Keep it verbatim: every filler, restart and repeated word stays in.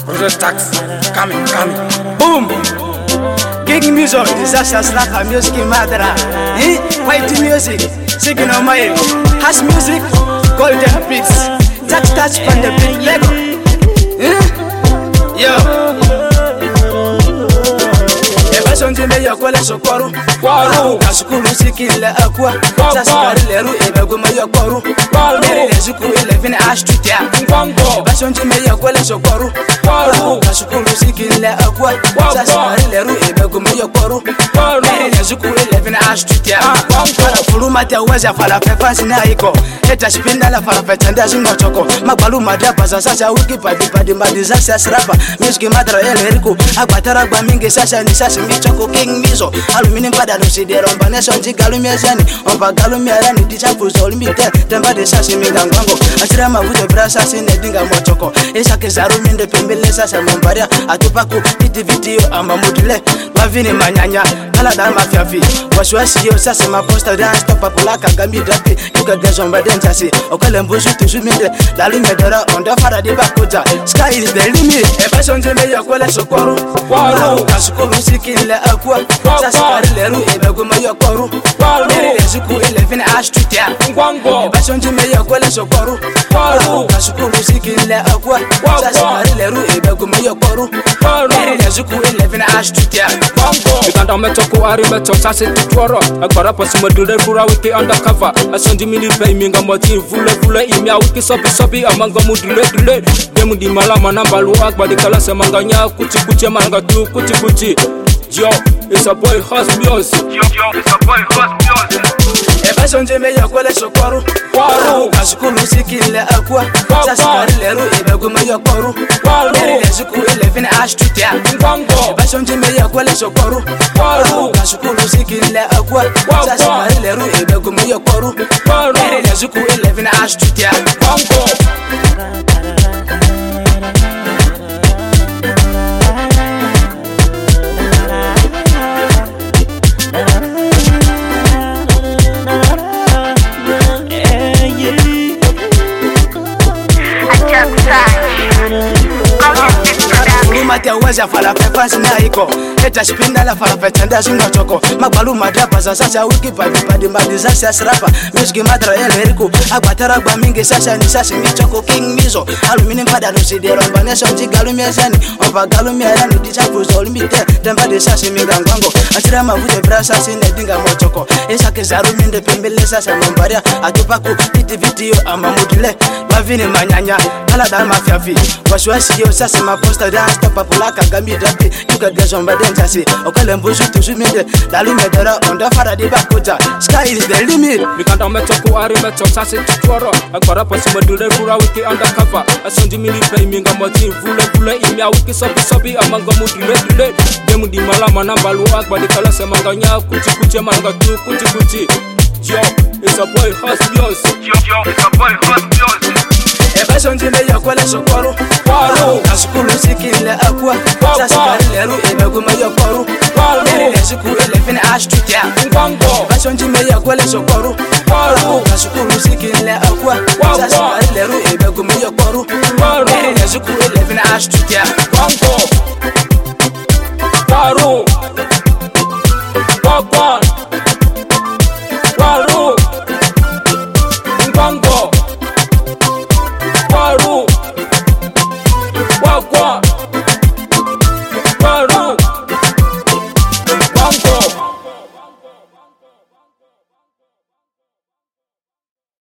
Project Tax, coming, coming. Boom! Gig music, disaster slap music madra. Eh? White music, singing on my hash music, golden beats. Touch touch from the big Lego. Eh? Yo. Sonje me yakwala sokoru kwaru kasukulu sikile akwa sasikari leru ebego me yakoru mere lezuku eleven ashtutia ngwango basonje me yakwala sokoru kwaru kasukulu sikile akwa sasikari leru ebego me yakoru mere lezuku eleven ashtutia ngwango furuma te waza fala pepa sinaiko eta spinda la fala petanda zingotoko magbalu madaba sasa wiki padi padi madiza sasrapa miski madra eleriku abatara gba mingi sasa ni sasa Choko King Mizo, aluminium pada no si dero mbane sonji galumia zani, ompa galumia rani dichapu zolimite, temba de sasi mingango, atira mavuto brasa sine dinga mochoko, esa kezaru minde pembele sasa mombaria, atupaku piti video amba mudule, wavini manyanya, kala dal mafiafi, waswasi yo sasa maposta dance topa pulaka gambi drapi, yuka gazomba dentasi, okale mbusu tuzuminde, dalumia dera onda fara di bakuja, sky is the limit, eba sonje me yakwele sokoru, waru, kasuko musiki akwa sasikari leru ebego me yakoru mere lezuku eleven ashtutia ngwango basonje me yakwele sokoru kasukulu sikile akwa sasikari leru ebego me yakoru mere lezuku eleven ashtutia ngwango ikanda metoko ari meto sase tutoro agora pasimo dure fura wiki undercover asonje mini pay minga moti vule vule imya wiki sobi sobi amanga mudule dule demu di malama nambalu akba di kala semanganya kuchi kuchi manga tu kuchi kuchi. Yo, it's a boy House Music. Yo, yo, it's a boy House Music. Eba sonje me yakwele sokoru kwaru kasukulu sikile akwa sasikari leru ebego me yakoru mere lezuku eleven ashtutia ngwango eba sonje me yakwele sokoru kwaru kasukulu sikile akwa sasikari leru ebego me yakoru mere lezuku eleven ashtutia ngwango. Mate waza fala pepa sinaiko eta spinda la fala petanda zingotoko magbalu madaba sasa wiki padi padi madiza sasrapa miski madra eleriku agbatara gba mingi sasa ni sasa mi Choko King Mizo aluminium pada no si dero mbane sonji galumia zani ompa galumia rani dichapu zolimite temba de sasa mi gangango atira mavuto brasa sine dinga mochoko esa kezaru minde pembele sasa mombaria atupaku piti video ama mudule wavini manyanya kala dal mafiafi waswasi yo sasa maposta dance topa pulaka gambi drapi yuka gazomba dentasi okale mbusu tuzuminde dalume dera onda fara di bakuja sky is the limit mikanda metoko ari meto sase tutoro agora pasimo dure fura wiki undercover asonji mini pay minga moti vule vule imya wiki sobi sobi amanga mudule dule demu di malama nambalu akba di kala semanganya kuchi kuchi manga tu kuchi kuchi. Yo, it's a boy House Music. Yo, yo, it's a boy House Music. Eba sonje me yakwele sokoru kwaru kasukulu sikile akwa sasikari leru ebego me yakoru mere lezuku eleven ashtutia ngwango eba sonje me yakwele sokoru kwaru kasukulu sikile akwa sasikari leru ebego me yakoru mere lezuku eleven ashtutia ngwango.